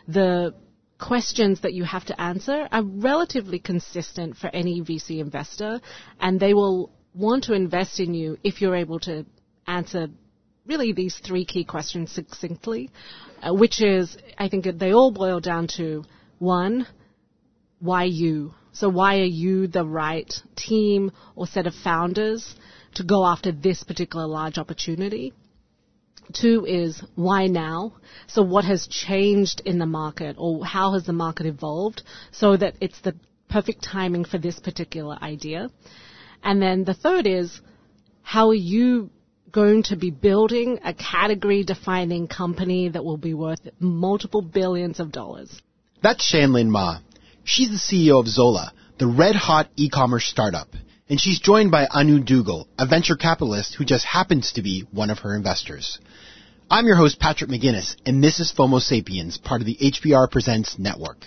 the questions that you have to answer are relatively consistent for any VC investor, and they will want to invest in you if you're able to answer really these three key questions succinctly, which is, I think they all boil down to, one, why you? So why are you the right team or set of founders to go after this particular large opportunity? Two is, why now? So what has changed in the market, or how has the market evolved so that it's the perfect timing for this particular idea? And then the third is, how are you going to be building a category-defining company that will be worth multiple billions of dollars? That's Shanlin Ma. She's the CEO of Zola, the red-hot e-commerce startup. And she's joined by Anu Dougal, a venture capitalist who just happens to be one of her investors. I'm your host, Patrick McGinnis, and this is FOMO Sapiens, part of the HBR Presents Network.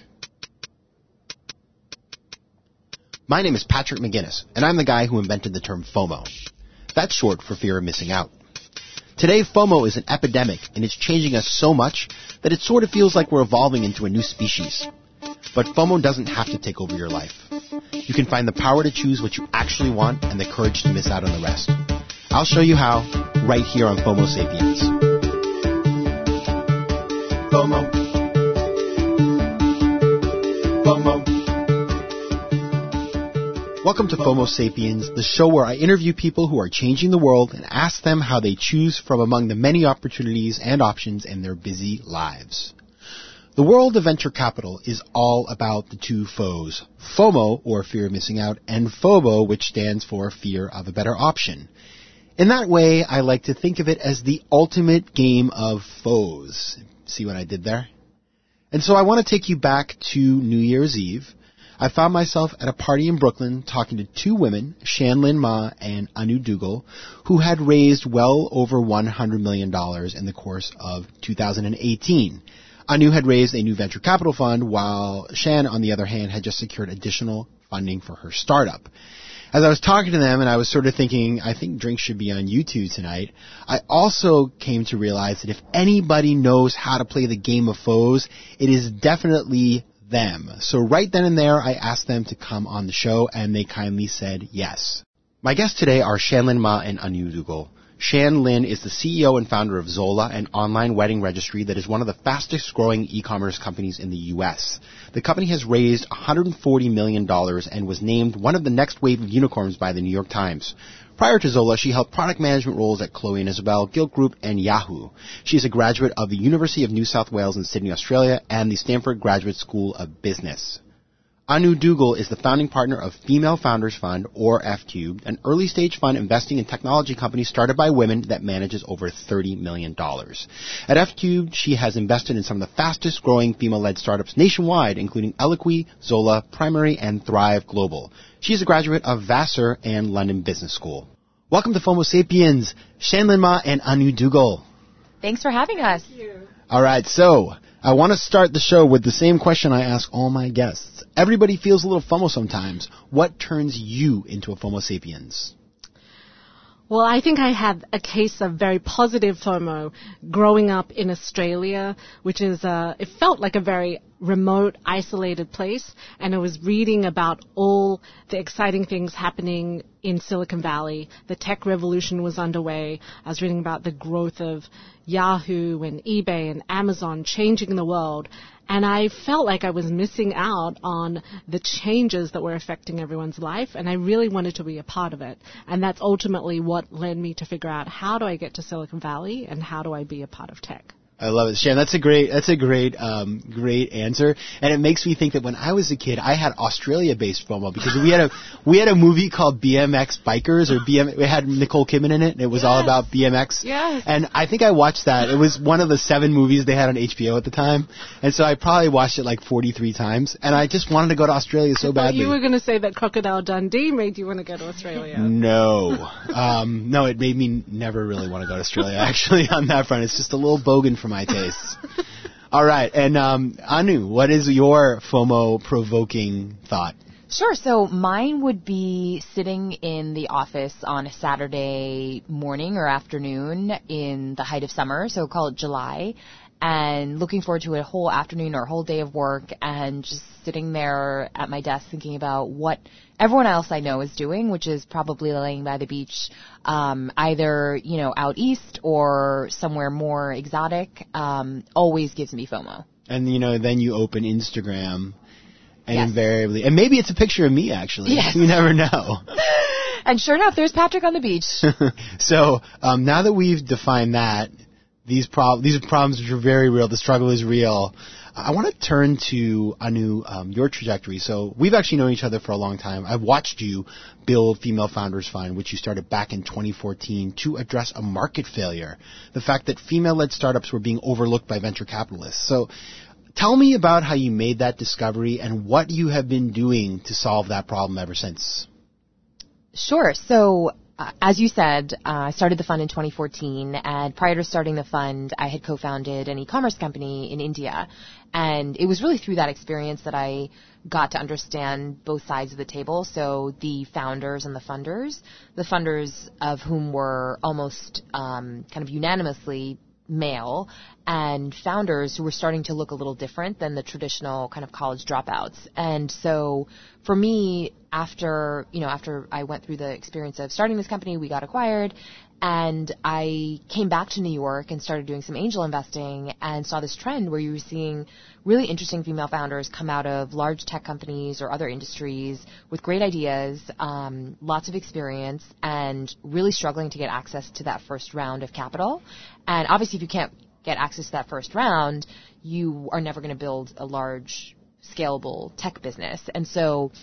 My name is Patrick McGinnis, and I'm the guy who invented the term FOMO. That's short for fear of missing out. Today, FOMO is an epidemic, and it's changing us so much that it sort of feels like we're evolving into a new species. But FOMO doesn't have to take over your life. You can find the power to choose what you actually want and the courage to miss out on the rest. I'll show you how right here on FOMO Sapiens. FOMO. FOMO. Welcome to FOMO Sapiens, the show where I interview people who are changing the world and ask them how they choose from among the many opportunities and options in their busy lives. The world of venture capital is all about the two foes, FOMO, or fear of missing out, and FOBO, which stands for fear of a better option. In that way, I like to think of it as the ultimate game of foes. See what I did there? And so I want to take you back to New Year's Eve. I found myself at a party in Brooklyn talking to two women, Shanlin Ma and Anu Dougal, who had raised well over $100 million in the course of 2018. Anu had raised a new venture capital fund, while Shan, on the other hand, had just secured additional funding for her startup. As I was talking to them and I was sort of thinking, I think drinks should be on YouTube tonight, I also came to realize that if anybody knows how to play the game of foes, it is definitely them. So right then and there, I asked them to come on the show, and they kindly said yes. My guests today are Shanlin Ma and Anu Dougal. Shanlin is the CEO and founder of Zola, an online wedding registry that is one of the fastest growing e-commerce companies in the U.S. The company has raised $140 million and was named one of the next wave of unicorns by the New York Times. Prior to Zola, she held product management roles at Chloe and Isabel, Gilt Group, and Yahoo. She is a graduate of the University of New South Wales in Sydney, Australia, and the Stanford Graduate School of Business. Anu Dougal is the founding partner of Female Founders Fund, or F-Cubed, an early-stage fund investing in technology companies started by women that manages over $30 million. At F-Cubed, she has invested in some of the fastest-growing female-led startups nationwide, including Eloquy, Zola, Primary, and Thrive Global. She is a graduate of Vassar and London Business School. Welcome to FOMO Sapiens, Shanlin Ma and Anu Dougal. Thanks for having us. Thank you. All right, so I want to start the show with the same question I ask all my guests. Everybody feels a little FOMO sometimes. What turns you into a FOMO Sapiens? Well, I think I had a case of very positive FOMO growing up in Australia, which is, it felt like a very remote, isolated place, and I was reading about all the exciting things happening in Silicon Valley. The tech revolution was underway. I was reading about the growth of Yahoo and eBay and Amazon changing the world, and I felt like I was missing out on the changes that were affecting everyone's life, and I really wanted to be a part of it. And that's ultimately what led me to figure out, how do I get to Silicon Valley and how do I be a part of tech? I love it, Shan. That's a great answer, and it makes me think that when I was a kid, I had Australia-based FOMO because we had a movie called BMX Bikers, it had Nicole Kidman in it, and it was all about BMX. Yes. And I think I watched that. It was one of the 7 movies they had on HBO at the time, and so I probably watched it like 43 times, and I just wanted to go to Australia so badly. You were going to say that Crocodile Dundee made you want to go to Australia. No, it made me never really want to go to Australia. Actually, on that front, it's just a little bogan for my tastes. All right. And Anu, what is your FOMO-provoking thought? Sure. So mine would be sitting in the office on a Saturday morning or afternoon in the height of summer, so call it July, and looking forward to a whole afternoon or a whole day of work and just sitting there at my desk thinking about what everyone else I know is doing, which is probably laying by the beach, either, out east or somewhere more exotic, always gives me FOMO. And, then you open Instagram and Yes. invariably, and maybe it's a picture of me, actually. Yes. You never know. And sure enough, there's Patrick on the beach. So now that we've defined that, these are problems which are very real. The struggle is real. I want to turn to, Anu, your trajectory. So we've actually known each other for a long time. I've watched you build Female Founders Fund, which you started back in 2014 to address a market failure, the fact that female-led startups were being overlooked by venture capitalists. So tell me about how you made that discovery and what you have been doing to solve that problem ever since. Sure. So, as you said, I started the fund in 2014, and prior to starting the fund, I had co-founded an e-commerce company in India. And it was really through that experience that I got to understand both sides of the table. So the founders and the funders of whom were almost kind of unanimously male, and founders who were starting to look a little different than the traditional kind of college dropouts. And so for me, after I went through the experience of starting this company, we got acquired, and I came back to New York and started doing some angel investing and saw this trend where you were seeing really interesting female founders come out of large tech companies or other industries with great ideas, lots of experience, and really struggling to get access to that first round of capital. And obviously, if you can't get access to that first round, you are never going to build a large, scalable tech business. And so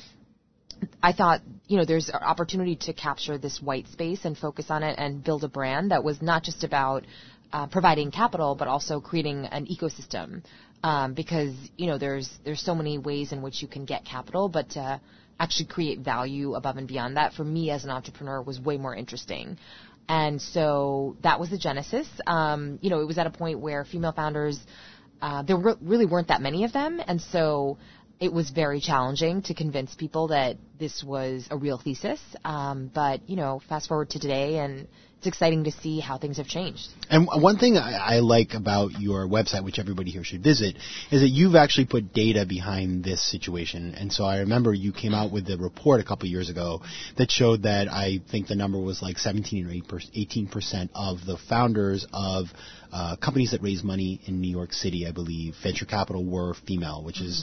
I thought, there's an opportunity to capture this white space and focus on it and build a brand that was not just about providing capital, but also creating an ecosystem. Because, there's so many ways in which you can get capital, but to actually create value above and beyond that, for me as an entrepreneur, was way more interesting. And so that was the genesis. It was at a point where female founders, there really weren't that many of them. And so it was very challenging to convince people that this was a real thesis. But, fast forward to today, and it's exciting to see how things have changed. And one thing I like about your website, which everybody here should visit, is that you've actually put data behind this situation. And so I remember you came out with a report a couple years ago that showed that I think the number was like 17 or 18% of the founders of companies that raise money in New York City, I believe, venture capital, were female, which is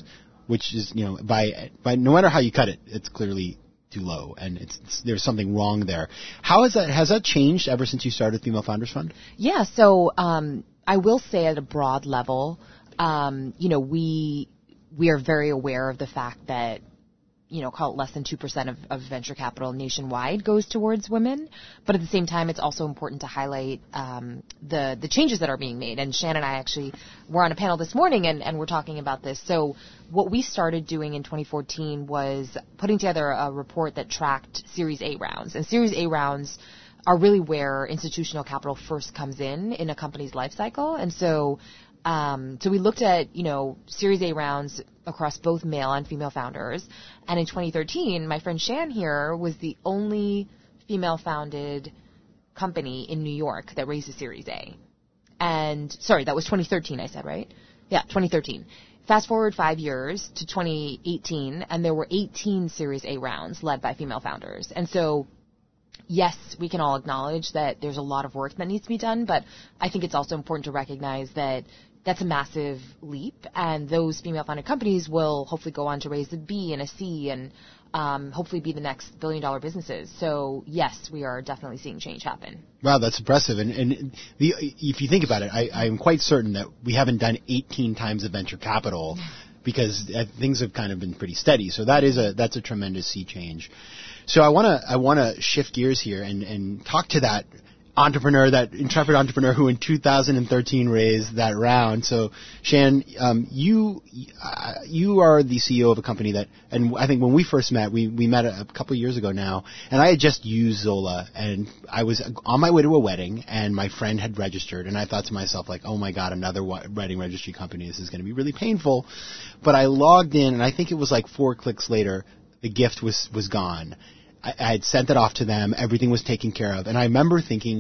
by no matter how you cut it, it's clearly too low, and there's something wrong there. Has that changed ever since you started Female Founders Fund? Yeah, so I will say at a broad level, we are very aware of the fact that, call it less than 2% of venture capital nationwide goes towards women. But at the same time, it's also important to highlight the changes that are being made. And Shannon and I actually were on a panel this morning, and we're talking about this. So what we started doing in 2014 was putting together a report that tracked Series A rounds. And Series A rounds are really where institutional capital first comes in a company's life cycle. And so we looked at, Series A rounds across both male and female founders. And in 2013, my friend Shan here was the only female-founded company in New York that raised a Series A. And, sorry, that was 2013, I said, right? Yeah, 2013. Fast forward 5 years to 2018, and there were 18 Series A rounds led by female founders. And so, yes, we can all acknowledge that there's a lot of work that needs to be done, but I think it's also important to recognize that that's a massive leap, and those female-founded companies will hopefully go on to raise a B and a C and hopefully be the next billion-dollar businesses. So, yes, we are definitely seeing change happen. Wow, that's impressive. And if you think about it, I'm quite certain that we haven't done 18 times the venture capital because things have kind of been pretty steady. So that's a tremendous sea change. So I want to shift gears here and talk to that intrepid entrepreneur who in 2013 raised that round. So, Shan, you are the CEO of a company that, and I think when we first met, we met a couple of years ago now, and I had just used Zola, and I was on my way to a wedding, and my friend had registered, and I thought to myself, like, oh my God, another wedding registry company, this is going to be really painful. But I logged in, and I think it was like 4 clicks later, the gift was gone. I had sent it off to them. Everything was taken care of. And I remember thinking,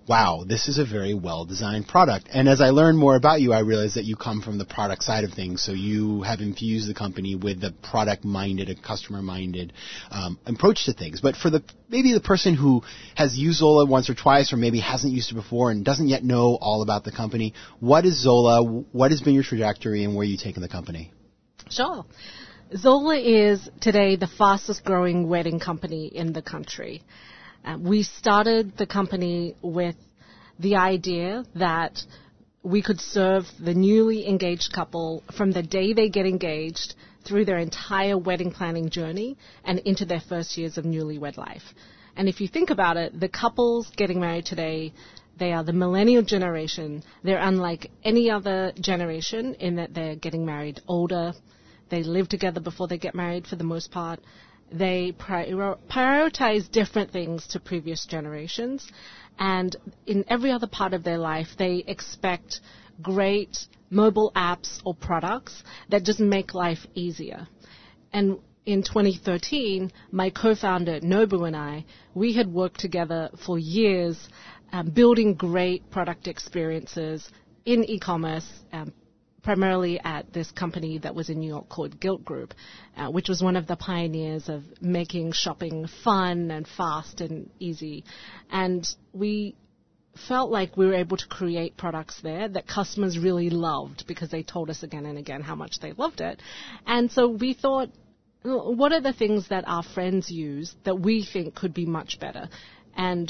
wow, this is a very well-designed product. And as I learn more about you, I realize that you come from the product side of things. So you have infused the company with the product-minded, a customer-minded approach to things. But for maybe the person who has used Zola once or twice, or maybe hasn't used it before and doesn't yet know all about the company, what is Zola? What has been your trajectory, and where are you taking the company? Sure. Zola is today the fastest growing wedding company in the country. We started the company with the idea that we could serve the newly engaged couple from the day they get engaged through their entire wedding planning journey and into their first years of newlywed life. And if you think about it, the couples getting married today, they are the millennial generation. They're unlike any other generation in that they're getting married older. They live together before they get married for the most part. They prioritize different things to previous generations. And in every other part of their life, they expect great mobile apps or products that just make life easier. And in 2013, my co-founder, Nobu, and I, we had worked together for years building great product experiences in e-commerce, primarily at this company that was in New York called Gilt Group, which was one of the pioneers of making shopping fun and fast and easy. And we felt like we were able to create products there that customers really loved because they told us again and again how much they loved it. And so we thought, what are the things that our friends use that we think could be much better? And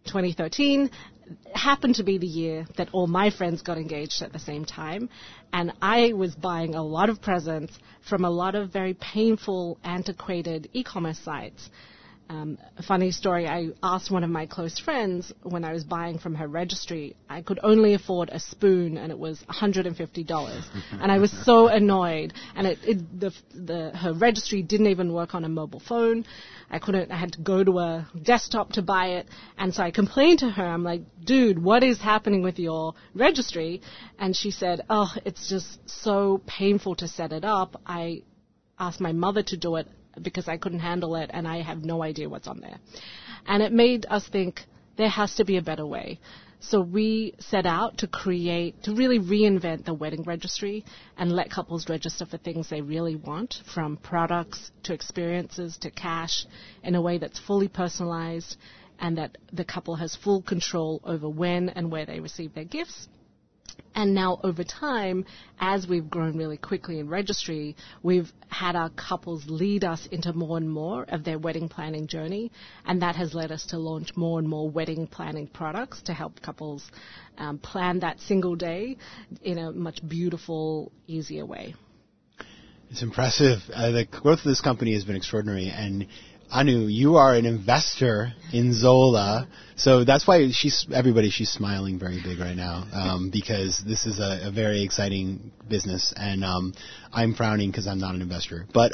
2013 happened to be the year that all my friends got engaged at the same time, and I was buying a lot of presents from a lot of very painful, antiquated e-commerce sites. A funny story, I asked one of my close friends when I was buying from her registry, I could only afford a spoon and it was $150. And I was so annoyed. And her registry didn't even work on a mobile phone. I had to go to a desktop to buy it. And so I complained to her. I'm like, dude, what is happening with your registry? And she said, oh, it's just so painful to set it up. I asked my mother to do it because I couldn't handle it, and I have no idea what's on there. And it made us think there has to be a better way. So we set out to really reinvent the wedding registry and let couples register for things they really want, from products to experiences to cash, in a way that's fully personalized and that the couple has full control over when and where they receive their gifts. And now over time, as we've grown really quickly in registry, we've had our couples lead us into more and more of their wedding planning journey. And that has led us to launch more and more wedding planning products to help couples plan that single day in a much beautiful, easier way. It's impressive. The growth of this company has been extraordinary. And Anu, you are an investor in Zola, so that's why she's smiling very big right now, because this is a very exciting business, and I'm frowning because I'm not an investor. But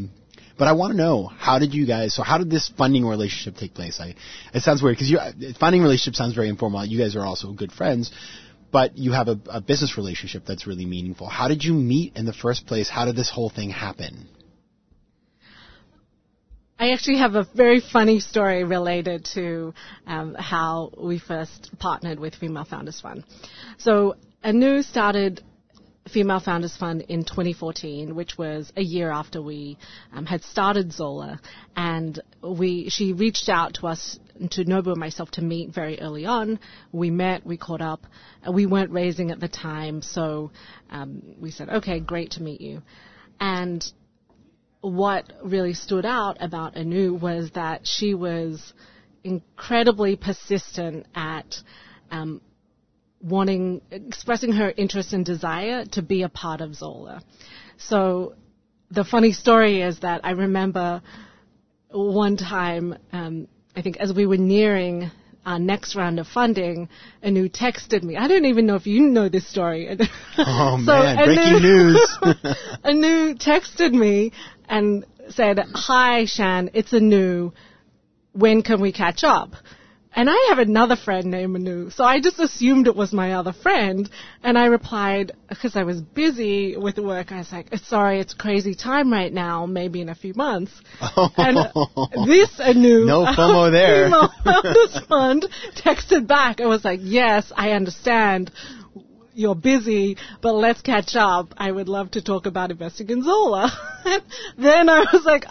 I want to know, how did this funding relationship take place? It sounds weird because funding relationship sounds very informal. You guys are also good friends, but you have a business relationship that's really meaningful. How did you meet in the first place? How did this whole thing happen? I actually have a very funny story related to how we first partnered with Female Founders Fund. So Anu started Female Founders Fund in 2014, which was a year after we had started Zola. And she reached out to us, to Nobu and myself, to meet very early on. We met, we caught up. We weren't raising at the time, so we said, okay, great to meet you. And what really stood out about Anu was that she was incredibly persistent at expressing her interest and desire to be a part of Zola. So the funny story is that I remember one time, I think as we were nearing our next round of funding, Anu texted me. I don't even know if you know this story. Oh, man, breaking news. Anu texted me and said, hi, Shan, it's Anu. When can we catch up? And I have another friend named Manu, so I just assumed it was my other friend. And I replied, because I was busy with work, I was like, sorry, it's crazy time right now, maybe in a few months. And this Anu, no FOMO there. female founders fund, texted back and was like, yes, I understand. You're busy, but let's catch up. I would love to talk about investing in Zola. And then I was like,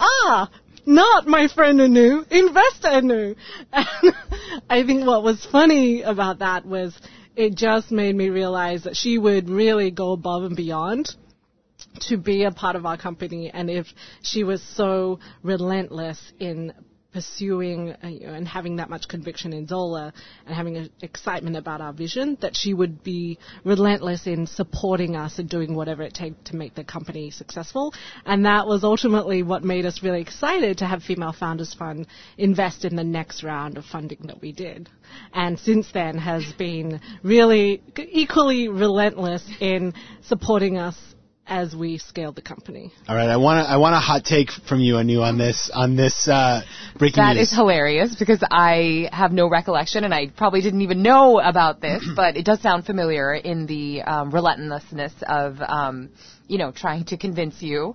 not my friend Anu, investor Anu. And I think what was funny about that was it just made me realize that she would really go above and beyond to be a part of our company. And if she was so relentless in pursuing and having that much conviction in Zola and having excitement about our vision, that she would be relentless in supporting us and doing whatever it takes to make the company successful. And that was ultimately what made us really excited to have Female Founders Fund invest in the next round of funding that we did. And since then has been really equally relentless in supporting us as we scaled the company. All right, I want a hot take from you, Anu, on this breaking news. That is hilarious because I have no recollection and I probably didn't even know about this, but it does sound familiar in the relentlessness of trying to convince you.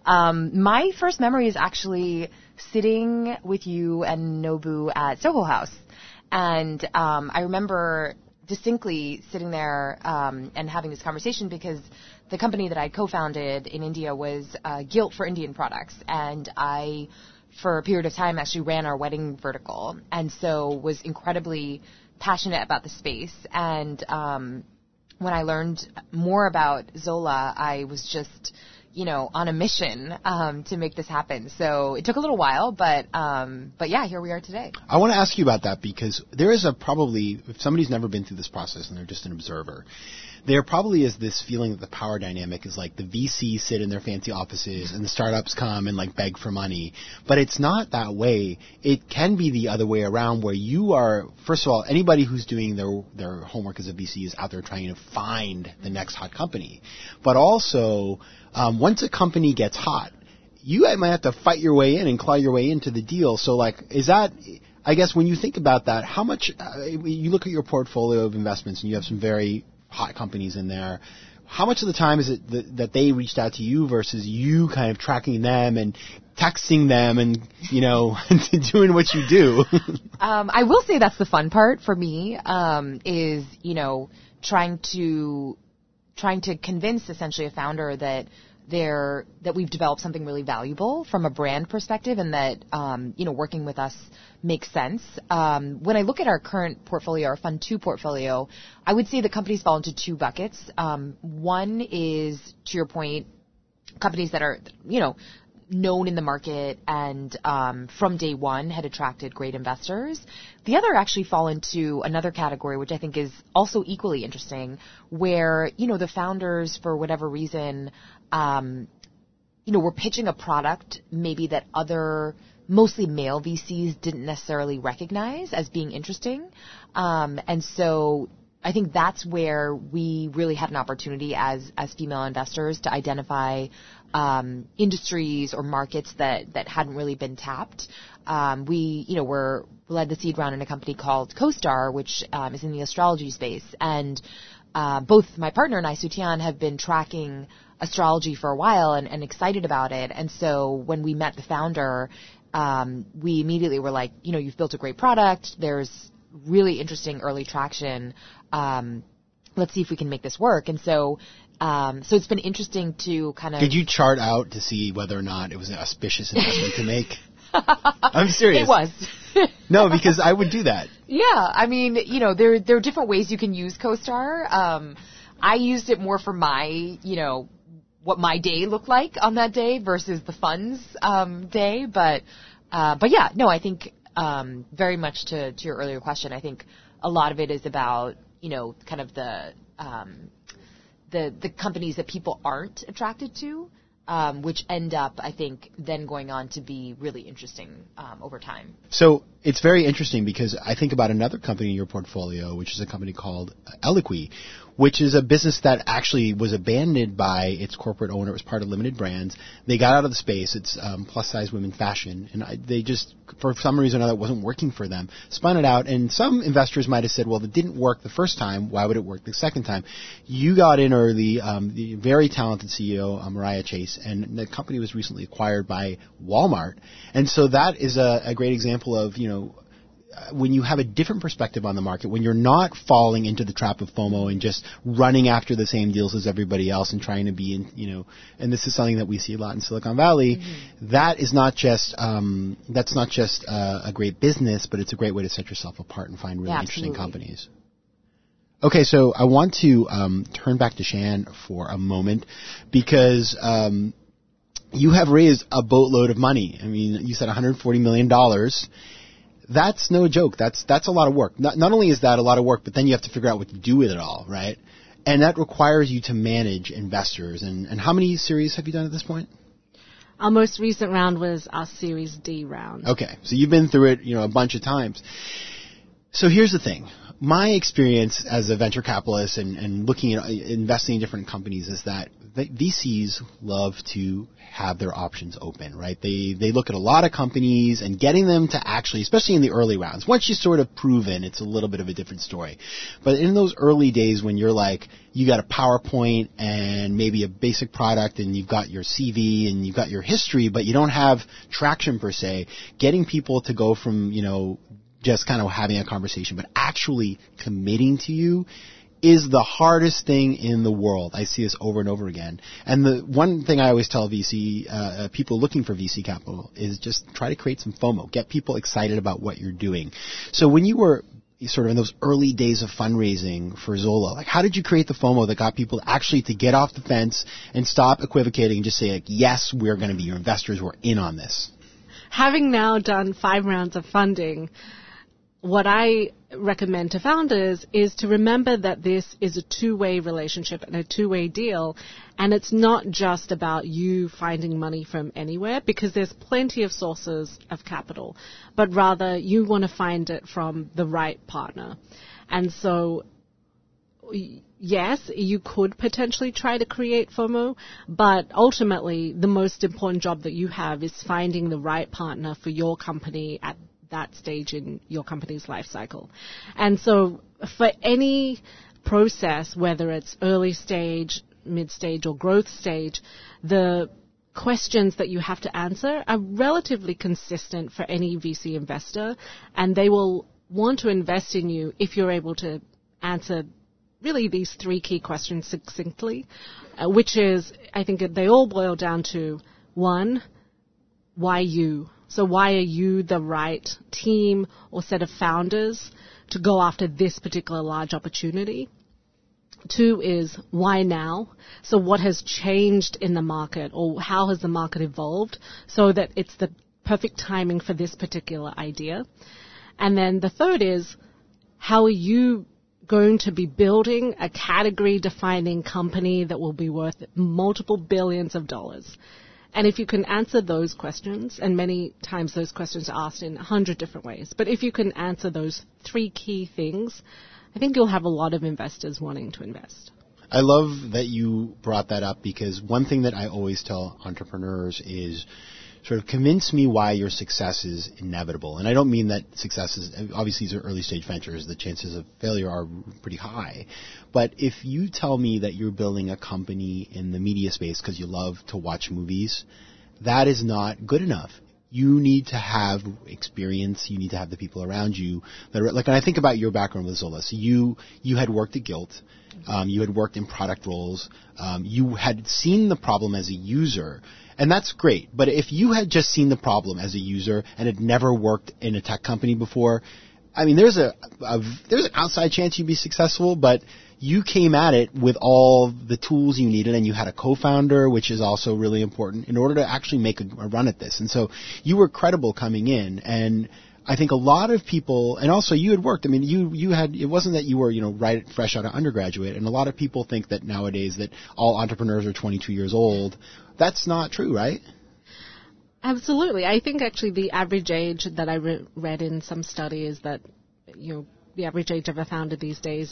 My first memory is actually sitting with you and Nobu at Soho House, and I remember distinctly sitting there and having this conversation because the company that I co-founded in India was Gilt for Indian products, and I, for a period of time, actually ran our wedding vertical, and so was incredibly passionate about the space. And when I learned more about Zola, I was just, on a mission to make this happen. So it took a little while, but yeah, here we are today. I want to ask you about that because there is if somebody's never been through this process and they're just an observer, there probably is this feeling that the power dynamic is like the VCs sit in their fancy offices and the startups come and like beg for money. But it's not that way. It can be the other way around where you are, first of all, anybody who's doing their homework as a VC is out there trying to find the next hot company. But also, once a company gets hot, you might have to fight your way in and claw your way into the deal. So like, is that, I guess when you think about that, how much, you look at your portfolio of investments and you have some very hot companies in there. How much of the time is it that they reached out to you versus you kind of tracking them and texting them and, doing what you do? I will say that's the fun part for me, is, trying to convince essentially a founder that we've developed something really valuable from a brand perspective and that, working with us makes sense. When I look at our current portfolio, our Fund 2 portfolio, I would say the companies fall into two buckets. One is, to your point, companies that are, known in the market and from day one had attracted great investors. The other actually fall into another category, which I think is also equally interesting, where, the founders, for whatever reason, were pitching a product maybe that other mostly male VCs didn't necessarily recognize as being interesting. And so I think that's where we really had an opportunity as female investors to identify industries or markets that hadn't really been tapped. We led the seed round in a company called CoStar, which is in the astrology space. And both my partner and I, Sutian, have been tracking astrology for a while and excited about it. And so when we met the founder, we immediately were like, you've built a great product. There's really interesting early traction. Let's see if we can make this work. And so it's been interesting to kind of... Did you chart out to see whether or not it was an auspicious investment to make? I'm serious. It was. No, because I would do that. Yeah. I mean, there are different ways you can use CoStar. I used it more for my, what my day looked like on that day versus the fund's day. But yeah, no, I think very much to your earlier question, I think a lot of it is about, kind of the companies that people aren't attracted to, which end up, I think, then going on to be really interesting over time. So it's very interesting because I think about another company in your portfolio, which is a company called Eloquy, which is a business that actually was abandoned by its corporate owner. It was part of Limited Brands. They got out of the space. It's plus-size women fashion, and they just, for some reason or another, it wasn't working for them. Spun it out, and some investors might have said, well, it didn't work the first time. Why would it work the second time? You got in early, the very talented CEO, Mariah Chase, and the company was recently acquired by Walmart. And so that is a great example of, when you have a different perspective on the market, when you're not falling into the trap of FOMO and just running after the same deals as everybody else and trying to be in, and this is something that we see a lot in Silicon Valley, that is not just, that's not just a great business, but it's a great way to set yourself apart and find really interesting companies. Okay, so I want to turn back to Shan for a moment because you have raised a boatload of money. I mean, you said $140 million. That's no joke. That's a lot of work. Not only is that a lot of work, but then you have to figure out what to do with it all, right? And that requires you to manage investors. And how many series have you done at this point? Our most recent round was our Series D round. Okay, so you've been through it, a bunch of times. So here's the thing. My experience as a venture capitalist and looking at investing in different companies is that VCs love to have their options open, right? They look at a lot of companies and getting them to actually, especially in the early rounds, once you sort of proven, it's a little bit of a different story. But in those early days when you're like, you got a PowerPoint and maybe a basic product and you've got your CV and you've got your history, but you don't have traction per se, getting people to go from, just kind of having a conversation, but actually committing to you is the hardest thing in the world. I see this over and over again. And the one thing I always tell VC, people looking for VC capital is just try to create some FOMO. Get people excited about what you're doing. So when you were sort of in those early days of fundraising for Zola, like how did you create the FOMO that got people actually to get off the fence and stop equivocating and just say, like, yes, we're going to be your investors. We're in on this. Having now done 5 rounds of funding, what I recommend to founders is to remember that this is a two-way relationship and a two-way deal, and it's not just about you finding money from anywhere, because there's plenty of sources of capital, but rather you want to find it from the right partner. And so, yes, you could potentially try to create FOMO, but ultimately the most important job that you have is finding the right partner for your company at that stage in your company's life cycle. And so for any process, whether it's early stage, mid stage, or growth stage, the questions that you have to answer are relatively consistent for any VC investor, and they will want to invest in you if you're able to answer really these 3 key questions succinctly, which is, I think they all boil down to, 1, why you? So why are you the right team or set of founders to go after this particular large opportunity? 2 is why now? So what has changed in the market, or how has the market evolved so that it's the perfect timing for this particular idea? And then the 3rd is, how are you going to be building a category-defining company that will be worth multiple billions of dollars? And if you can answer those questions, and many times those questions are asked in 100 different ways, but if you can answer those 3 key things, I think you'll have a lot of investors wanting to invest. I love that you brought that up, because one thing that I always tell entrepreneurs is sort of convince me why your success is inevitable. And I don't mean that success is, obviously these are early stage ventures, the chances of failure are pretty high. But if you tell me that you're building a company in the media space because you love to watch movies, that is not good enough. You need to have experience. You need to have the people around you that are, like, and I think about your background with Zola. So you had worked at Gilt. You had worked in product roles. You had seen the problem as a user. And that's great. But if you had just seen the problem as a user and had never worked in a tech company before, I mean, there's an outside chance you'd be successful, but you came at it with all the tools you needed, and you had a co-founder, which is also really important, in order to actually make a run at this. And so you were credible coming in, and I think a lot of people, and also you had worked, I mean, you had, it wasn't that you were, right, fresh out of undergraduate, and a lot of people think that nowadays that all entrepreneurs are 22 years old. That's not true, right? Absolutely. I think actually the average age that I read in some study is that, the average age of a founder these days is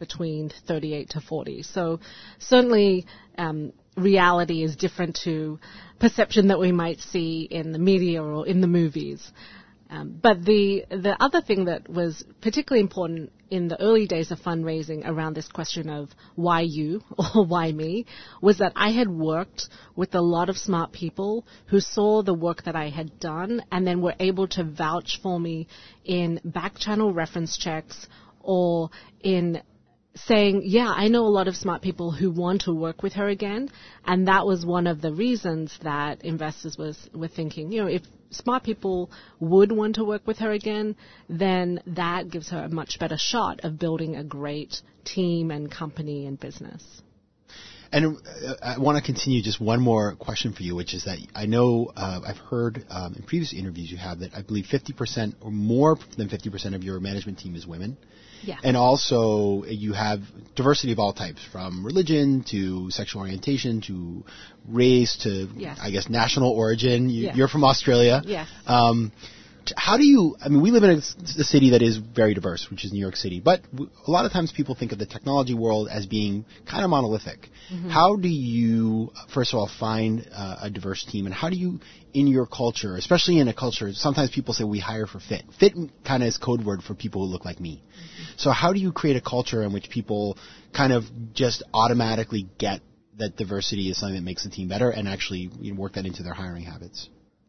between 38 to 40. So certainly reality is different to perception that we might see in the media or in the movies. But the other thing that was particularly important in the early days of fundraising around this question of why you or why me was that I had worked with a lot of smart people who saw the work that I had done and then were able to vouch for me in back channel reference checks or in saying, yeah, I know a lot of smart people who want to work with her again. And that was one of the reasons that investors were thinking, if smart people would want to work with her again, then that gives her a much better shot of building a great team and company and business. And I want to continue just one more question for you, which is that I know I've heard in previous interviews you have that I believe 50% or more than 50% of your management team is women. Yeah. And also you have diversity of all types, from religion to sexual orientation to race to, yes. I guess, national origin. Yes. You're from Australia. Yes. How do you, we live in a city that is very diverse, which is New York City, but a lot of times people think of the technology world as being kind of monolithic. Mm-hmm. How do you, first of all, find a diverse team, and how do you, in your culture, especially in a culture, sometimes people say we hire for fit. Fit kind of is code word for people who look like me. Mm-hmm. So how do you create a culture in which people kind of just automatically get that diversity is something that makes the team better and actually work that into their hiring habits?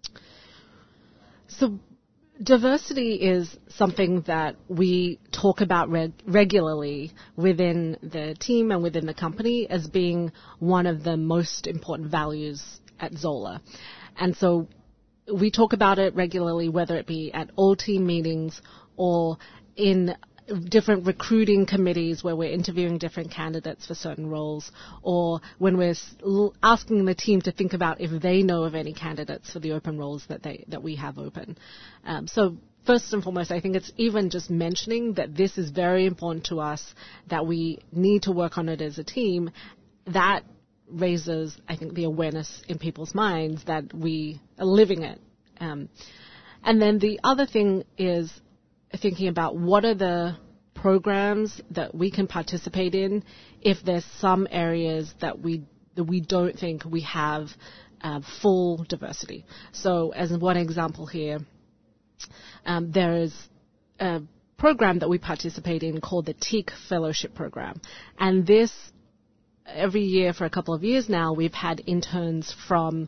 So diversity is something that we talk about regularly within the team and within the company as being one of the most important values at Zola. And so we talk about it regularly, whether it be at all team meetings or in different recruiting committees where we're interviewing different candidates for certain roles, or when we're asking the team to think about if they know of any candidates for the open roles that we have open. So first and foremost, I think it's even just mentioning that this is very important to us, that we need to work on it as a team. That raises, I think, the awareness in people's minds that we are living it. And then the other thing is thinking about what are the programs that we can participate in if there's some areas that we don't think we have full diversity. So as one example here, there is a program that we participate in called the TEAK Fellowship Program. And this, every year for a couple of years now, we've had interns from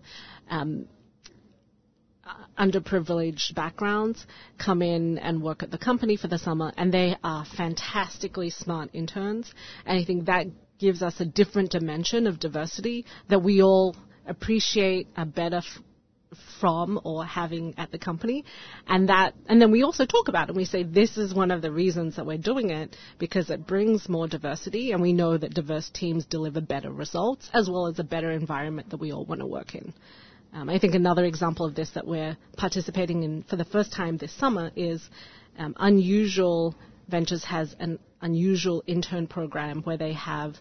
underprivileged backgrounds come in and work at the company for the summer, and they are fantastically smart interns. And I think that gives us a different dimension of diversity that we all appreciate a better from or having at the company. And then we also talk about it and we say this is one of the reasons that we're doing it, because it brings more diversity, and we know that diverse teams deliver better results as well as a better environment that we all want to work in. I think another example of this that we're participating in for the first time this summer is Unusual Ventures has an unusual intern program where they have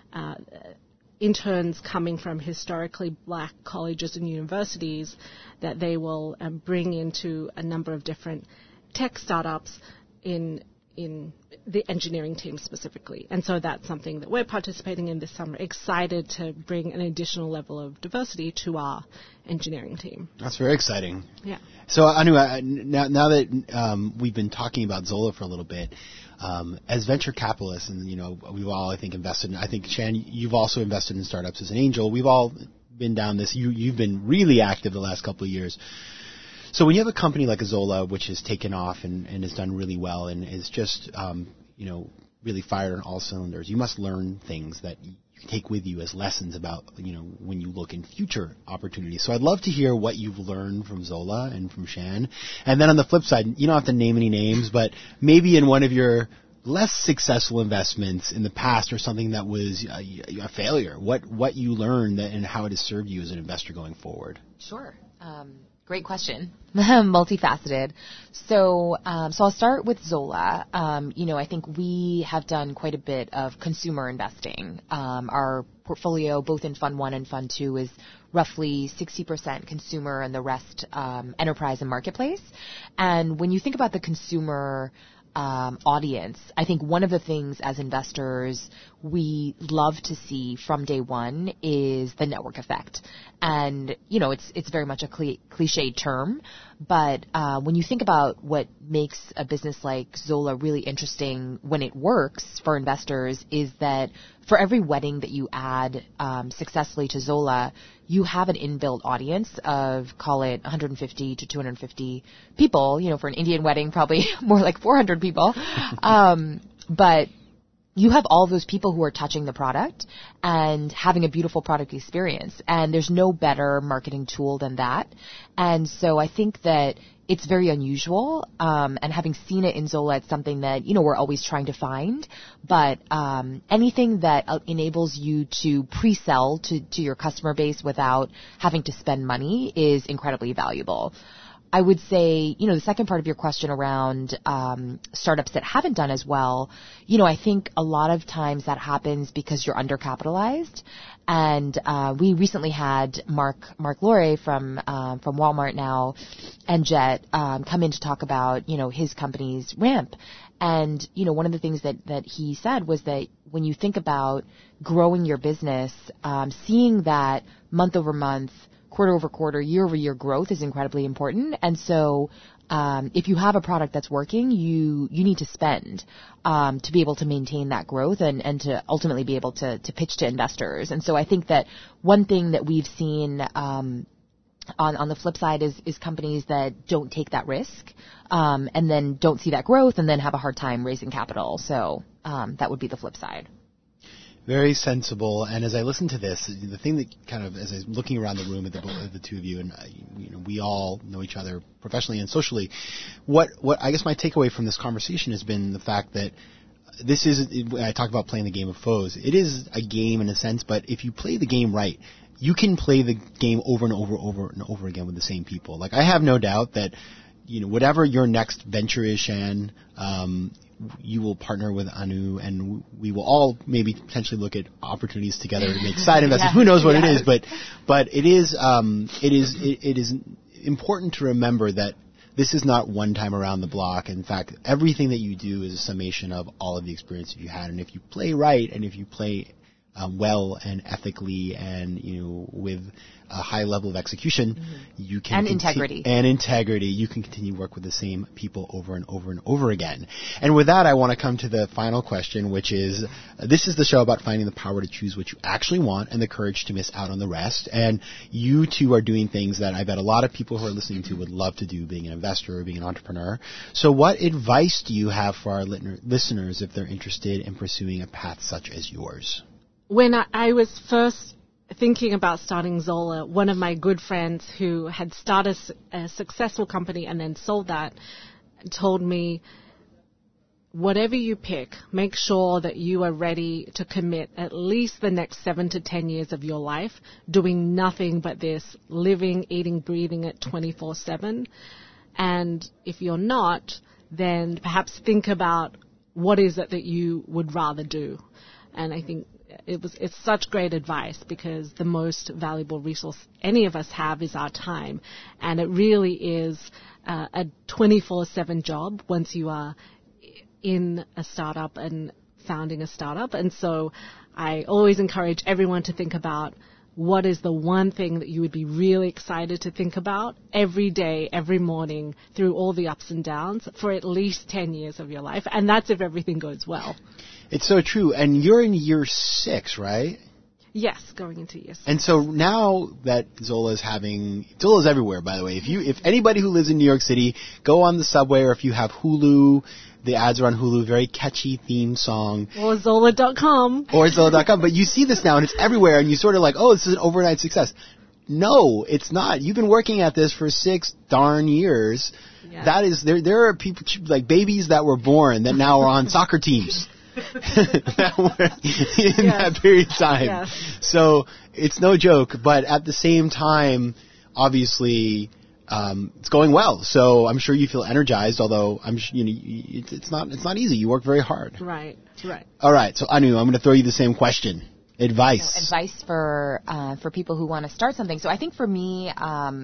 interns coming from historically black colleges and universities that they will bring into a number of different tech startups in the engineering team specifically. And so that's something that we're participating in this summer, excited to bring an additional level of diversity to our engineering team. That's very exciting. Yeah. So Anu, now that we've been talking about Zola for a little bit, as venture capitalists, and we've all, I think, invested in, I think, Shan, you've also invested in startups as an angel. We've all been down this. You've been really active the last couple of years. So when you have a company like Zola, which has taken off and has done really well and is just, really fired on all cylinders, you must learn things that you can take with you as lessons about, when you look in future opportunities. So I'd love to hear what you've learned from Zola and from Shan. And then on the flip side, you don't have to name any names, but maybe in one of your less successful investments in the past or something that was a failure, what you learned and how it has served you as an investor going forward. Sure. Great question. Multifaceted. So I'll start with Zola. I think we have done quite a bit of consumer investing. Our portfolio, both in Fund 1 and Fund 2, is roughly 60% consumer and the rest enterprise and marketplace. And when you think about the consumer audience, I think one of the things as investors we love to see from day one is the network effect. And, it's very much a cliche term, but when you think about what makes a business like Zola really interesting when it works for investors is that for every wedding that you add successfully to Zola, you have an inbuilt audience of, call it 150 to 250 people. For an Indian wedding, probably more like 400 people. But you have all those people who are touching the product and having a beautiful product experience. And there's no better marketing tool than that. And so I think that it's very unusual. And having seen it in Zola, it's something that, we're always trying to find. But anything that enables you to pre-sell to your customer base without having to spend money is incredibly valuable. I would say, the second part of your question around startups that haven't done as well, I think a lot of times that happens because you're undercapitalized. And we recently had Mark Lore from Walmart now and Jet come in to talk about, his company's ramp. And, one of the things that he said was that when you think about growing your business, seeing that month over month, quarter over quarter, year over year growth is incredibly important. And so if you have a product that's working, you need to spend to be able to maintain that growth and to ultimately be able to pitch to investors. And so I think that one thing that we've seen on the flip side is companies that don't take that risk and then don't see that growth and then have a hard time raising capital. So that would be the flip side. Very sensible. And as I listen to this, the thing that kind of, as I'm looking around the room at the two of you, and we all know each other professionally and socially, what I guess my takeaway from this conversation has been the fact that this is, I talk about playing the game of foes. It is a game in a sense, but if you play the game right, you can play the game over and over again with the same people. Like, I have no doubt that, whatever your next venture is, Shan, you will partner with Anu, and we will all maybe potentially look at opportunities together to make side investments. Who knows what it is, but it is important to remember that this is not one time around the block. In fact, everything that you do is a summation of all of the experience you had, and if you play right, and if you play well and ethically, and with a high level of execution, you can integrity, you can continue to work with the same people over and over and over again. And with that, I want to come to the final question, which is, this is the show about finding the power to choose what you actually want and the courage to miss out on the rest. And you two are doing things that I bet a lot of people who are listening to would love to do, being an investor or being an entrepreneur. So what advice do you have for our listeners if they're interested in pursuing a path such as yours? When I was first thinking about starting Zola, one of my good friends who had started a successful company and then sold that told me, whatever you pick, make sure that you are ready to commit at least the next 7 to 10 years of your life doing nothing but this, living, eating, breathing it 24/7. And if you're not, then perhaps think about what is it that you would rather do. And I think it's such great advice, because the most valuable resource any of us have is our time. And it really is a 24/7 job once you are in a startup and founding a startup. And so I always encourage everyone to think about what is the one thing that you would be really excited to think about every day, every morning, through all the ups and downs for at least 10 years of your life. And that's if everything goes well. It's so true. And you're in year 6, right? Yes, going into year 6. And so now that Zola's everywhere, by the way. If anybody who lives in New York City, go on the subway, or if you have Hulu, the ads are on Hulu, very catchy theme song. Or Zola.com. But you see this now, and it's everywhere, and you sort of like, oh, this is an overnight success. No, it's not. You've been working at this for 6 darn years. Yeah. That is, there are people, like babies that were born that now are on soccer teams. that were in that period of time. Yes. So it's no joke, but at the same time, obviously, it's going well. So I'm sure you feel energized, although it's not easy. You work very hard. Right. All right. So Anu, I'm going to throw you the same question. Advice for people who want to start something. So I think for me,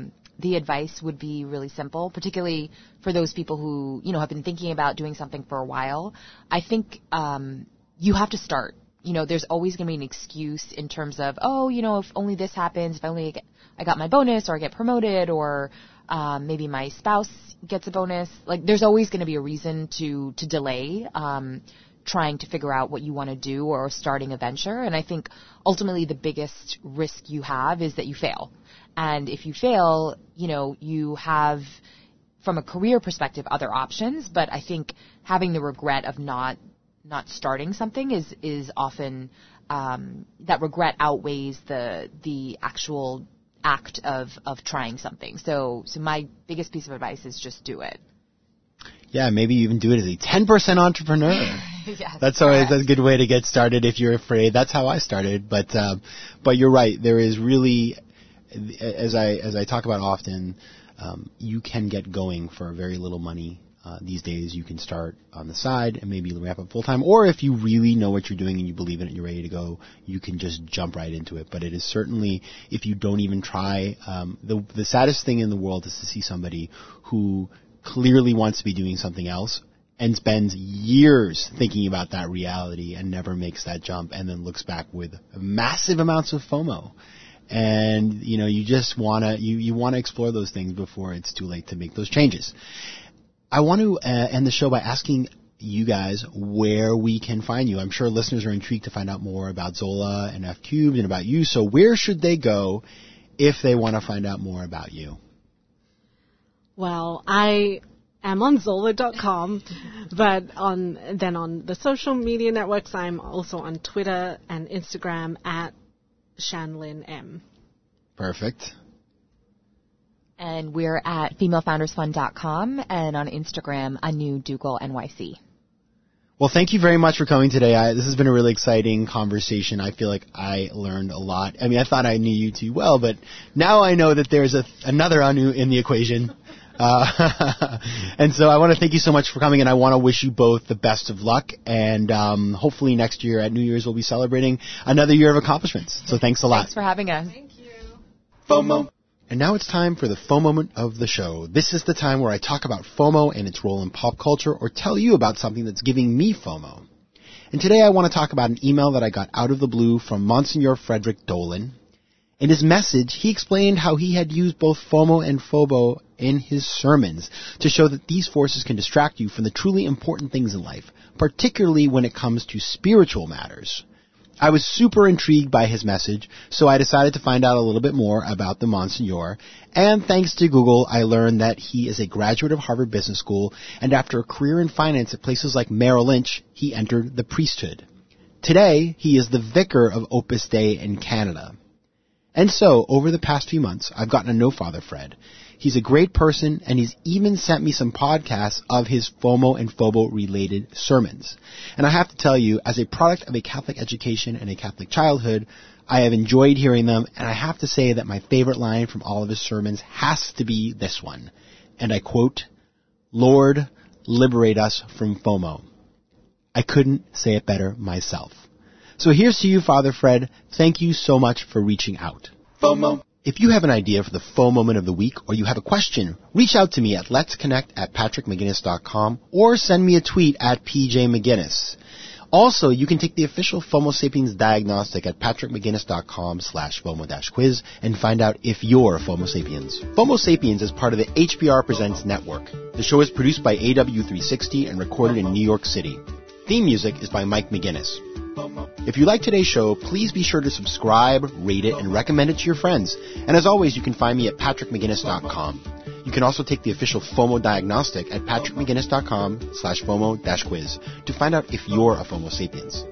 the advice would be really simple, particularly for those people who, have been thinking about doing something for a while. I think you have to start. There's always going to be an excuse in terms of, if only this happens, if only I got my bonus or I get promoted or maybe my spouse gets a bonus. Like, there's always going to be a reason to delay trying to figure out what you want to do or starting a venture. And I think ultimately the biggest risk you have is that you fail. And if you fail, you have, from a career perspective, other options. But I think having the regret of not starting something is often that regret outweighs the actual act of trying something. So my biggest piece of advice is just do it. Yeah, maybe even do it as a 10% entrepreneur. Yes, that's always a good way to get started if you're afraid. That's how I started. But you're right. There is really, as I talk about often, you can get going for very little money. These days you can start on the side and maybe ramp up full time. Or if you really know what you're doing and you believe in it, you're ready to go, you can just jump right into it. But it is certainly, if you don't even try, the saddest thing in the world is to see somebody who clearly wants to be doing something else and spends years thinking about that reality and never makes that jump and then looks back with massive amounts of FOMO. And, you just you want to explore those things before it's too late to make those changes. I want to end the show by asking you guys where we can find you. I'm sure listeners are intrigued to find out more about Zola and F Cubed and about you. So where should they go if they want to find out more about you? Well, I am on Zola.com, but on the social media networks, I'm also on Twitter and Instagram at Shanlin M. Perfect. And we're at femalefoundersfund.com and on Instagram, Anu Dougal NYC. Well, thank you very much for coming today. This has been a really exciting conversation. I feel like I learned a lot. I mean, I thought I knew you too well, but now I know that there's another Anu in the equation. And so I want to thank you so much for coming, and I want to wish you both the best of luck. And hopefully next year at New Year's we'll be celebrating another year of accomplishments. So thanks a lot. Thanks for having us. Thank you. FOMO. And now it's time for the FOMO moment of the show. This is the time where I talk about FOMO and its role in pop culture or tell you about something that's giving me FOMO. And today I want to talk about an email that I got out of the blue from Monsignor Frederick Dolan. In his message, he explained how he had used both FOMO and FOBO in his sermons to show that these forces can distract you from the truly important things in life, particularly when it comes to spiritual matters. I was super intrigued by his message, so I decided to find out a little bit more about the Monsignor, and thanks to Google, I learned that he is a graduate of Harvard Business School, and after a career in finance at places like Merrill Lynch, he entered the priesthood. Today, he is the vicar of Opus Dei in Canada. And so, over the past few months, I've gotten to know Father Fred. He's a great person, and he's even sent me some podcasts of his FOMO and FOBO-related sermons. And I have to tell you, as a product of a Catholic education and a Catholic childhood, I have enjoyed hearing them, and I have to say that my favorite line from all of his sermons has to be this one. And I quote, "Lord, liberate us from FOMO." I couldn't say it better myself. So here's to you, Father Fred. Thank you so much for reaching out. FOMO. If you have an idea for the FOMO moment of the week or you have a question, reach out to me at letsconnect@patrickmcginnis.com or send me a tweet at PJMcGinnis. Also, you can take the official FOMO Sapiens diagnostic at patrickmcginnis.com/FOMO-quiz and find out if you're a FOMO Sapiens. FOMO Sapiens is part of the HBR Presents network. The show is produced by AW360 and recorded in New York City. Theme music is by Mike McGinnis. If you like today's show, please be sure to subscribe, rate it, and recommend it to your friends. And as always, you can find me at patrickmcginnis.com. You can also take the official FOMO diagnostic at patrickmcginnis.com/FOMO-quiz to find out if you're a FOMO Sapiens.